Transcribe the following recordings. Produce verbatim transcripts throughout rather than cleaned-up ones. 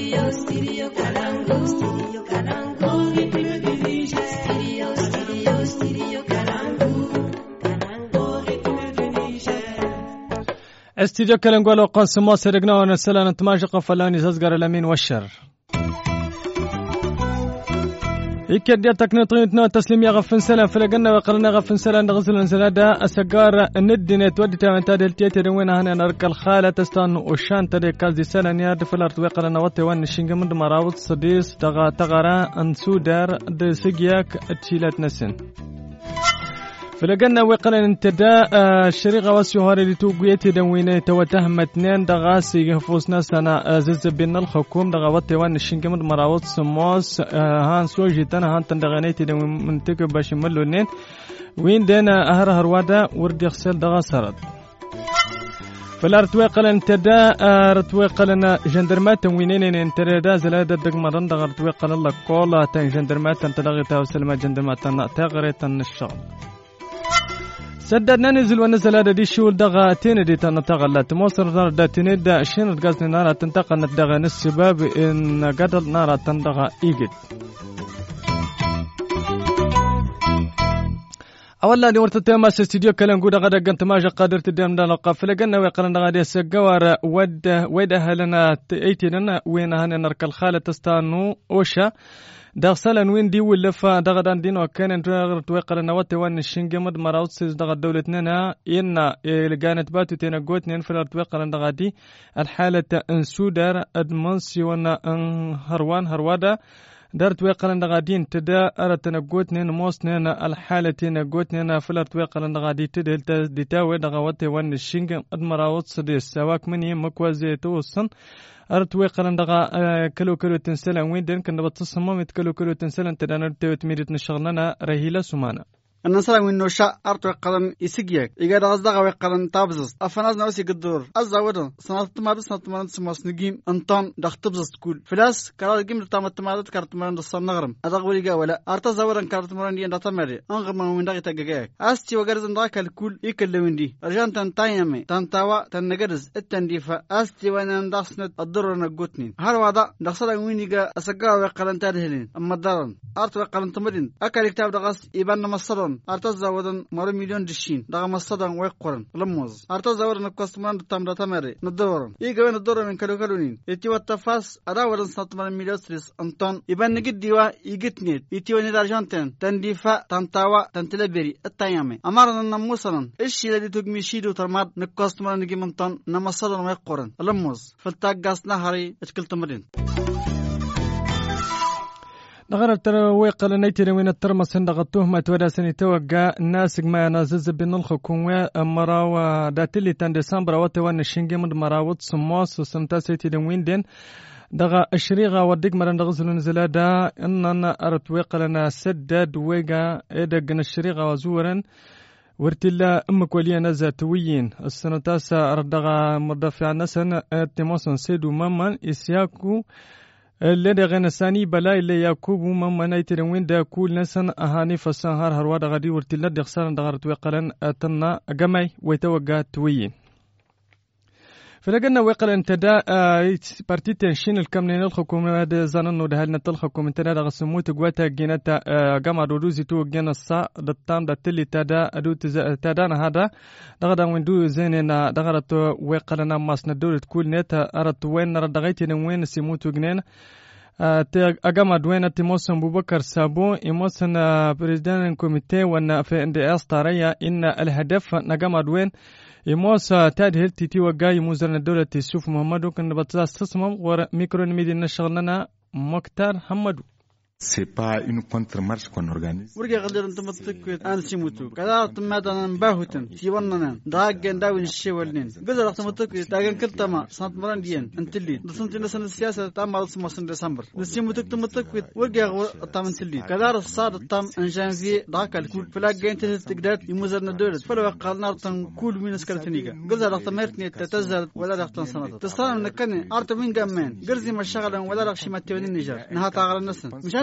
Studio, studio Kalangu. Studio Kalangu. Studio, studio, studio Kalangu. استديو كلام قالوا قاسم ما سرقنا ونسلا نتماجق فلاني ززقر الأمين والشر يكاد تكنيطيتنا تسليم يا غفن سلام فلقنا وقرنا غفن سلام نغزل انزلادا اسقار الندنة تودي تاوانتا دلتيتي روين هنا نرك الخالة تستان وشان تدي كازي سلام يا دفلارت وقرنا واتي وان الشنق من مراوط صديس تغا تغارا انسودار دي سقياك اتشيلات نسن فلقنا وقرنا انتدا الشريقة والسهاري اللي توقيتي دويني توتهم اثنين دغاسي يهفوسنا سنة زز بين الحكوم دغواتي وان الشنق من مراوط سموس هان سوجيتنا هان تندغانيتي دوين منتقب باش ملونين وين دينا أهر هروادا وردي خسال دغاسرد فالارتويقل انتدا ارتويقلنا جندرمات وينين انتدا زلادا دغمرن دغ ارتويقل الله كولا تن جندرمات تلغيتا وسلمات جندرمات تغريتا الشغل سددنا نزل ونزل هذا دي شول دغا تين دي تنتقلت مصر نار دا تين دا شين قصدي نار تنتقل ندغا السباب ان قدر نار تندغا ايجد اولا دي ورت تما استوديو كلام غدا غدا كنت ما قادر تدم دا قفله قلنا وقرن غادي سغوار ود ود اهلنا ايتنا وين هنا نرك الخاله تستانو اوشا دغسلن وين دي ولفا دغدان دين وكان توقر نواتي وان الشنجة مد مراوت سيز دغد دولتنا إن لقانت باتو تينقوت نين فلار توقر دغدي الحالة انسودر ادمنسي وانا هروان هروادا دار توقر دغدين تدا ارى تنقوت نين موس نين الحالة تينقوت نين فلار توقر دغدي تدل ديتاوي دغواتي وان الشنجة مد مراوت سديس سواك مني مكوازي توصن أرتوي قرن دغا كلو كلو تنسلا وين دين كنا بتصمم كلو كلو تنسلا تدانا تميرت نشغلنا رهيلة سمانة النصر من نوشا أرتوي قرن يسقيك إذا غزدغا وقرن تابزس أفناز نوسي قدور أزاودا سنة تمارد سنة تمارد سماس نجيم أنطان دخ تبزس كل فلاس كرار جيم تام تمارد كارت مرن دصار نغرم أدغولي جا ولا أرتا زاودا كارت مرن ين دتمري أنغم من دغي تجاك أستي وجرز نداك الكل يكلمون دي رجان تنتايمي تنتاوا تنجرز التنديفة أستي وانا ندخسنت الضرر نجوتني هر وضع دخسنا وينيجا أسقى وقرن تارهلين أما دارن أرتوي قرن تمرين أكل كتاب دغس يبان مصدر أرتزا ودن مر مليون دشين دغ مصدر ويقرن لموز أرتزا ودن كاستمان تام تمري ندورن يجوا ندور من كلو كلونين يتيوا التفاس أرا ودن ساتمان مليون ستريس أنتون يبان نجد ديوا يجتني يتيوا ندارجانتن تنديفا تنتاوا تنتلبري التيامي أمرنا نموسنا إيش الذي تجمي شيدو ترماد نكاستمان نجي منتن نمصدر ويقرن لموز فلتاجس نهاري أشكل تمرين نغرب ترويق لنيتي وين الترمس هندغطوه ما تودا سني توقع الناس ما نازز بين الحكومة مراوا داتلي تان ديسمبر وتوان الشنجي من مراوت سموس وسمتاسيتي وين دين دغا الشريغة وديك مرن دغزل نزلا دا اننا ارتويق لنا سدد ويقا ايدق الشريغة وزورا ورتلا امك وليا نزا تويين السنة تاسا اردغا مردفع نسن اتموسن سيدو ممن اسياكو اللي غنا ساني بلا اللي يعقوب ومن نايتر وين دا كل نسن اهاني فسهر هروا دا غادي ورتلا دخسان دغرت وقلن اتنا جماي ويتوقع تويين فلقنا وقل انتدا بارتي تنشين الكامنين الحكومة هذا زانن ده هلنا الحكومة انتدا دا غسموت قواتا جينتا جامع دودوزي تو جينا السا دتام دتلي تدا ادو تدانا هذا دغدا وين دو زيننا دغرت وقلنا ماسنا دولة كل نتا ارت وين ردغيتي وين سيموتو جنين أجمع دوينة تيموسن بوبكر سابو إموسن بريزيدان كوميتي وانا في اند اس طارية إن الهدف نجمع دوين يموسى تاد هلتي تي وجاي موزرنا الدولة تشوف محمدو كن بتصاص تصمم ور ميكرو ميدي نشغلنا مختار محمدو C'est pas une contre-marche qu'on organise. ورجع قدر أنت متذكر أنا سيموتو كذا تمادنا نباهوتن سيواننا داعن داون الشيولين قدر أنت متذكر داعن كل ما سنت مران ديان أنت اللي دسنت نسن السياسة تام على سما سن ديسمبر نسيموتو تمتذكر ورجع تام أنت اللي كذا الصاد تام إن جانفي داك الكل فلا جين تقدر يموزرنا دولة فلا قالنا تن كل من سكرتنيجا قدر أنت مرتني تتزر ولا رختن سنة تستان من كني أرت من جمان قرزي مشغلا ولا رخش ما تبني نجار نها تعال النسن مش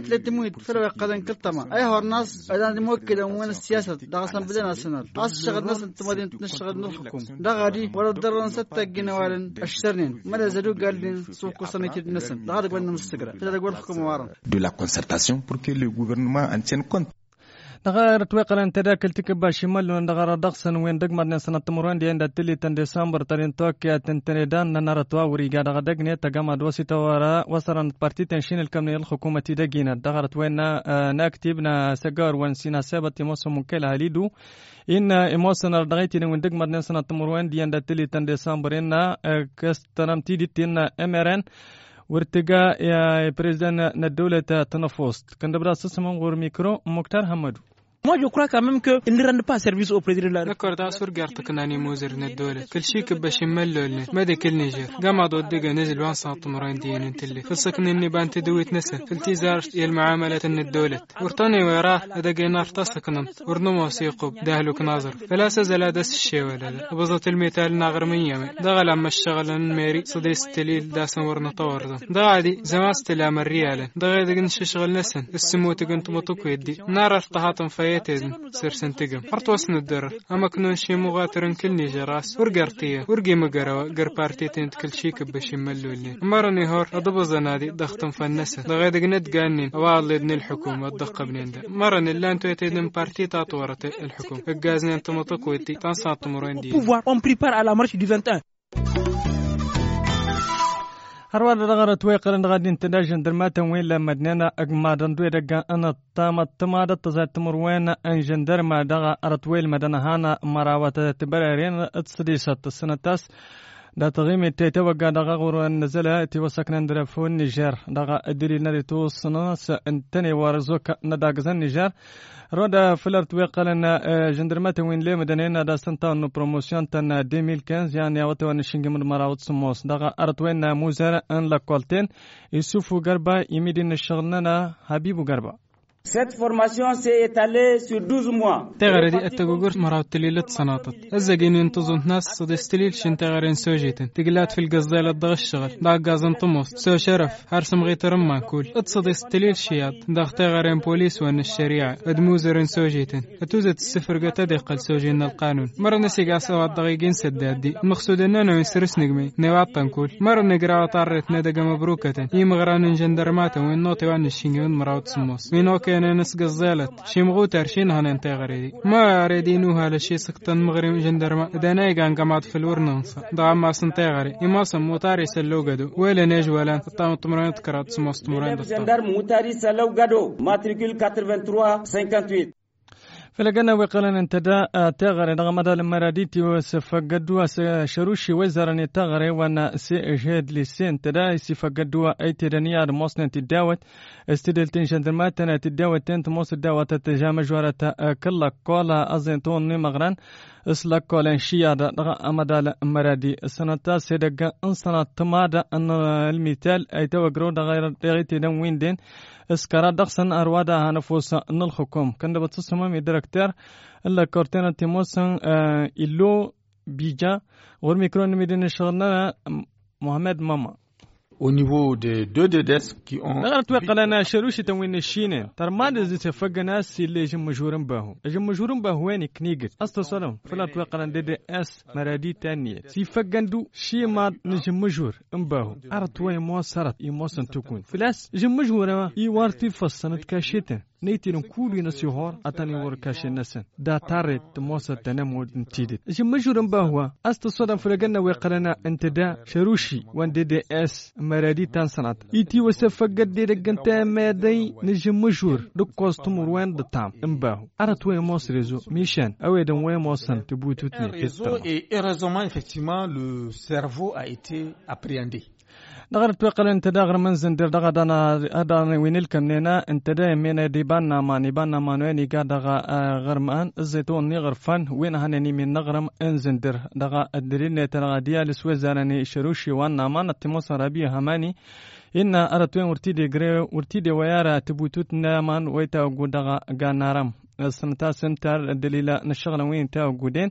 سنة لتمويت فلو يقدن كلتما أي هو الناس أيضا موكل وين السياسة دا أصلا بدنا سنة أصل شغل ناس تمادين نشتغل نحكم دا غادي ولا درنا ستة جنوالن الشرنين ما لازالوا قالين سوق صنيت النسن دا غادي قلنا مستقرة فلا يقول الحكومة وارن de la concertation pour que le gouvernement en tienne compte. دغار توقل أن تداكل تكبا شمال وندغار دقسن وين دقمدنا سنة تمرون دي عند تلي تن ديسمبر ترين توكيا تنتندان ننارتوا وريقا دغا دقنية تقام دوسي توارا وصران بارتي تنشين الكمنية الحكومة دقينا دغارت وين ناكتبنا سجار وانسينا سابت يموسو مكيلا هليدو إن إموسنا دغيتين وين دقمدنا سنة تمرون دي عند تلي تن ديسمبر إن كستنام تيدي تين أمران وارتقاء يا بريزيدان الدولة تنفوست كان دبرا سسمون غور ميكرو مختار حمدو. Moi, je crois quand même qu'ils ne rendent pas service au président de la République. نكر داسور قارتك ناني موزر الدولة كل شيء كبش ملول ماذا كل نيجر جمع ضد دقة نزل وان صاط مرين دين انتلي في السكن إني بان تدويت نسا في التزار المعاملة إن الدولة ورطاني وراه هذا نار تصكنم ورنمو سيقوب دهلوك ناظر فلا سزل داس الشيء ولا بزط المثال ناغر من يمي دغل أما الشغل ميري صدي ستليل داسن ورنا طور ده دغادي زمان استلام الريال دغادي نش شغل نسن السموت كنت مطوك يدي نار ارتحاطم في سير سنتجم أرتوسن الدر أما كنون شيء مغاترن كل نجراس ورقرتيه ورقي مجروا قر بارتيتين كل شيء كبش يملولني مرني هور أضب زنادي ضختم فالنسة لغاية جند جانين والله ابن الحكومة الدقة بنين ده مرن اللي أنتوا يتدين بارتي تطورت الحكومة الجازنين أنتم تقويتي تنصات مرين دي pouvoir on prépare à la marche du vingt et un. هرواد دغرة تويقرن غادين تداجن درماتا وين لما دنينا أجمادن دوي دقا أنا تامت تمادة تزات تمروين أن جندرما دغا أرتويل مدنا هانا مراوة تبررين اتسديسة السنة تاس دا تغيمي تيتوقع دغا غورو النزلة تيوسكنا ندرفون نيجر دغا أدري ناري توصنا سأنتني وارزوك نداقزن نيجر رودا فلر تويقلن جندرماتا وين لي مدنين دا سنتا نو بروموسيون تن ألفين وخمسة يعني واتوان نشنج من مراوة سموس دغا أرتوين موزر أن لكولتين يسوفو غربا يميدين الشغلنا حبيبو غربا. Cette formation s'est étalée sur douze mois. تغردي التجوجر مرات تليلت صناطت الزجين ينتظن ناس صد استليل شن تغرين سوجيتن تقلات في الجزالة الضغ الشغل دا جازن طموس سو شرف هرسم غيتر ما كول اتصد استليل شياد دا تغرين بوليس وان الشريعة ادموزرين سوجيتن اتوزت السفر قتدق السوجين القانون مرة نسيق عسوا الدقيقين سدادي المقصود اننا نسرس نجمي نوعطن كول مرة نقرا طارت ندق مبروكة يمغران جندرمات وين نوتي وان الشنجون مراوت سموس مينوك كان نسق الزالت شي مغو ترشين هن انت غريدي ما ريدينوها لشي سكتن مغرم جندرما دناي كان قمات في الورنونس دا ما سنتي غري يما سم موتاري سلو غدو ولا نج ولا طام تمرين تكرات سموس تمرين جندر موتاري سلو غدو ماتريكول ثمانية وثمانين ثمانية فلقنا وقلنا انتدا تغري نغمد المراديتي وسفقدوا شروشي وزارني تغري وانا سيجهد لسين تدا سفقدوا اي تدنيا موسنا تداوت استدلتين جندرماتنا تداوت تنت موس الداوت تجامج ورتا كلا قولا ازنتون مغران اسلك قولا شيا دغا امدال مرادي السنة سيدق انسان تمادا ان المثال اي توقرو دغير دغيتي دن ويندين اسكارا دقسن اروادا هنفوس ان الحكوم كان بتصمم مي ديريكتور الا كورتينا تيموسن إلو بيجا غور ميكرون ميدين شغلنا محمد ماما au niveau des deux D D S qui ont نغرت وقلنا شروشي تنوين الشينين ترماد زي تفقنا ناس اللي جم مجورن باهو جم مجورن باهواني كنيجت أصل سلام فلا توقلنا دي دي اس مرادي تانية سي فقندو شي ما نجم مجور امباهو أرتوي موصرت يموصن تكون فلاس جم مجورة يوارتي فصنة كاشيتن نيتين كولي نسيهور أتاني وركاش النسن دا تارت موصل تنمو نتيدت جم مجورن باهو أصل سلام فلقنا وقلنا انت دا شروشي وان دي دي اس مرادي تانسنات يتي وسفقد دي دقنتا مادي نجم مجور دقوز تمروان دتام امباهو أرتوي موصرزو ميشان أويدن وين موصن تبوتوتني et heureusement effectivement le cerveau a été appréhendé. دغر توقل انت دغر منزن در دغه دنا ادان وينل كمننا انت دا من ديبان ما نيبان ما نويني قا دغه غرمان الزيتون ني غرفان وين هنني من نغرم انزن در دغه الدرين تلغاديا لسوزراني شروشي وان ما نتموس ربي هماني إن أردتين ورتيدي غري ورتيدي ويارا تبوتوت نامان ويتا وغدغه غانارم السنتا سنتر الدليل نشغل وين تا وغودين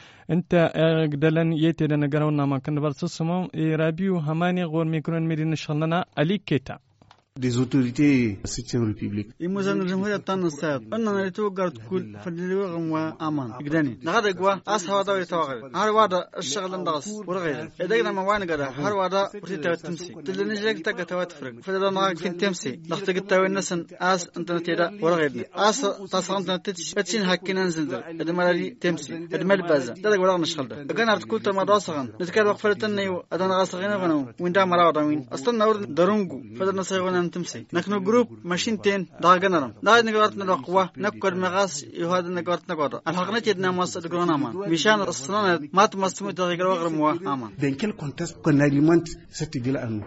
انت قدلن يتي دنا غراونا ما كن برسسمو رابيو هماني غور ميكرون ميدين شغلنا علي كيتا des autorités septième république. يموزن الجمهورية التنصيب أننا نتوقع كل فدلوا غموا أمان قدني نهذا قوا أس هذا ويتواغل هذا وادا الشغل ندرس وغيره إذا كنا ما وين قدا هذا وادا بريتة تمسي تلنا نجيك تك تواتفرق فدلا ناقك في تمسي نختك التوين نسن أس أنت نتيدا وغيره أس تصرمت نتيج بتشين هكينا نزل ده إذا ما لي تمسي إذا ما لبازة ده قوا نشغل ده أجانا أرتكول تما راسغن نتكلم وقفة تنيو أدانا راسغنا غنو وين دا مراودا وين أصلا نور درونجو فدلا نسيغنا تمسي نحن جروب ماشين تين دا جنرم دا نقارتنا القوة نكر مغاس يهاد نقارتنا قارة الحقنا تيدنا ماس الجرانا مان مشان أصلا ما تمسمو تغير وغير موا أمان. Dans quel contexte qu'on alimente cette ville à nous?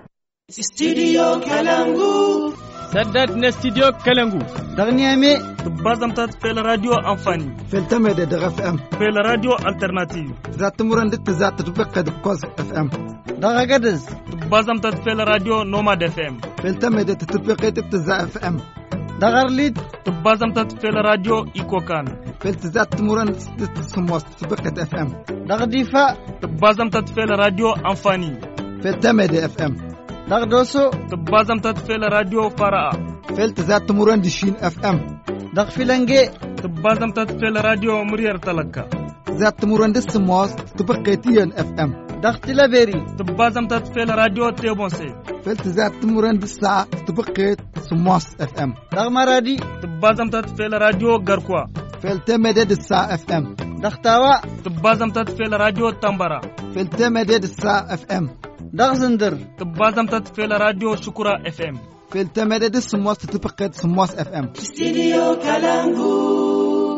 Studio Kalangu. سدد نستديو كلنجو دغني أمي بازم تات في الراديو أنفاني في التمد دغف أم في الراديو ألترناتيف ذات مرندت ذات تبقى دبقوز اف ام دغا قدز بازم تات في الراديو نوماد اف ام في التمد تتبقى تبتزا اف ام دغر ليد بازم تات في الراديو إيكوكان في التزات مرندت سموس تبقى اف ام دغ ديفا بازم تات في الراديو أنفاني في التمد اف ام دغ دوسو بازم تات في الراديو فراء في التزات مرندشين اف ام دغ فيلنجي بازم تات في الراديو مرير تلقى ذات مرندس سموس تبقى تيان اف ام دغ تلابيري بازم تات في الراديو تيبونسي في التزات مرندس ساعة تبقى سموس اف ام دغ مرادي بازم تات في الراديو غركوا في التمد الساعة اف ام دغ تاوا بازم تات في الراديو تمبرا في التمد الساعة اف ام دغ زندر بازم تات في الراديو شكرا اف ام في التمد السموس تبقى سموس اف ام استديو كالانغو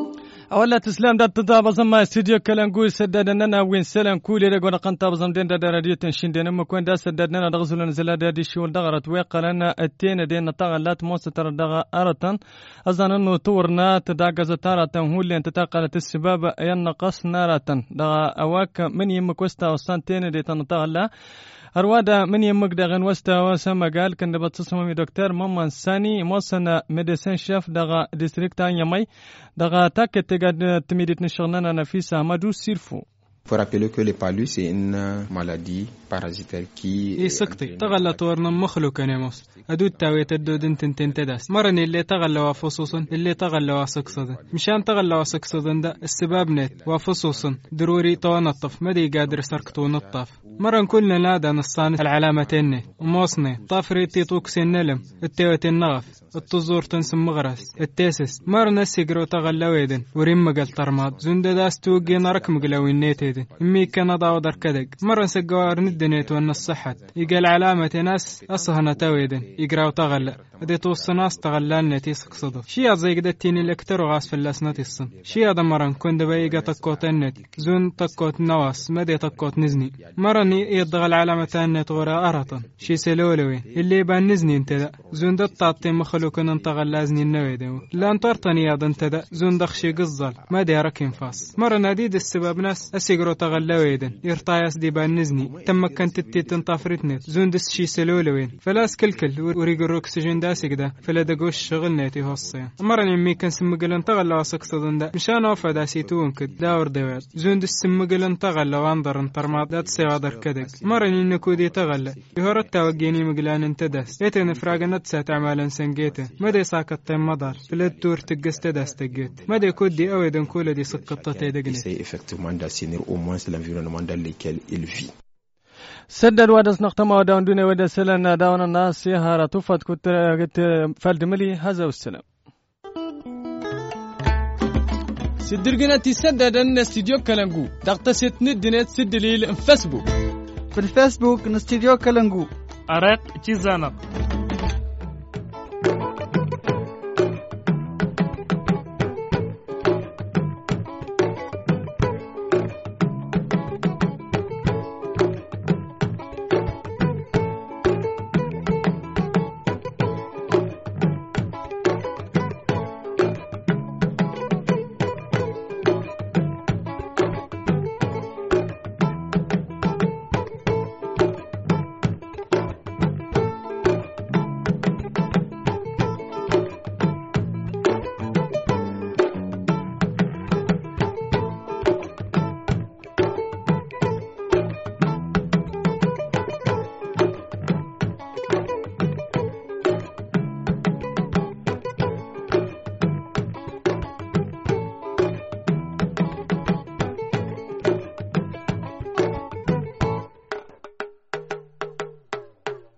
أولا تسلم دات تطابق زما استديو كلانجو سددنا وين سلام كولي رجونا قنطا بزم دين دا راديو تنشين دين مكون دا سددنا دغزل نزل دا دي شول دغرت وقلنا التين دين طغلات موستر دغ أرتن أظن إنه تورنا تداغز تارتن هو اللي انت تقلت السباب ينقص نارتن دغ أواك من يمك وستا وستان تين دي تنطغلا أروادا من يمك دغن وستا وسما قال كن بتصمم دكتور مامان ساني موسنا ميديسين شيف دغ ديستريكت يمي دغ تاكت تقعد تميدت نشغلنا نفيسة مدو سيرفو. Faut rappeler que le palu c'est une maladie parasitaire qui إيه سكتي تغلى تورنا مخلوق نموس أدود تاويت الدود انت انت انت داس مرني اللي تغلى وفصوصا اللي تغلى وسكصدا مشان تغلى وسكصدا ده السباب نت وفصوصا ضروري تونطف ما دي قادر سركتو نطف مرن كلنا لا دا نصان العلامتين وموصني طافري تيطوك سنلم التوت النغف التزور تنسم مغرس التاسس مرنا السجرو تغلى ويدن وريم مقل ترماد زند داس توقي نارك مقلوين نيتيدن إمي كان ضاو در كدق مرن سجوار ندنيت وان الصحة يقال علامة ناس أصهنا تويدن يقراو تغلى دي توصناس تغلى نتي سقصدو شي زي قد تيني لكتر غاس في اللاسنات الصن شي هذا مرن كون دبايقة تكوت النت زون تكوت نواس مدي تكوت نزني مرن يضغى العلامة النت غرا أرطن شي سلولوي اللي بان نزني انتدا زون دت تعطي مخلوق ننتغلازني النويدو لا انطرتني يا انتدا زون دخشي قزل ما دي ركن فاس مرن هديد السبب ناس اسيقرو تغلى ويدن يرطايس دي بان نزني تم كنت تيتن طافرتنت زون دس شي سلولوين فلاس كلكل وريق الروكسجين داسك ده فلا دقوش شغل نيتي هوصي مرن يمي كان سمقلن تغلى وسكصدن ده مشان اوفا داسيتون كد داور دوات زون دس سمقلن تغلى وانظر انطرمات دات سيوادر كدك مرن ينكو دي تغلى يهورت توقيني مقلان انتداس يتن فراغنت سات عمالا سنجيته مدى ساكت تيم مدار فلد تور تقست داس تقيت مدى كودي اويدن كولا دي سقطة تيدقني سدد وادس نختم وداون دون ودا سلنا داون الناس يهارا توفت كنت فالد ملي هذا والسلام سدرجنا تسدد ان استديو كلانجو تقتصت ندنت سدليل فيسبوك في الفيسبوك نستديو كلانجو أرق تيزانق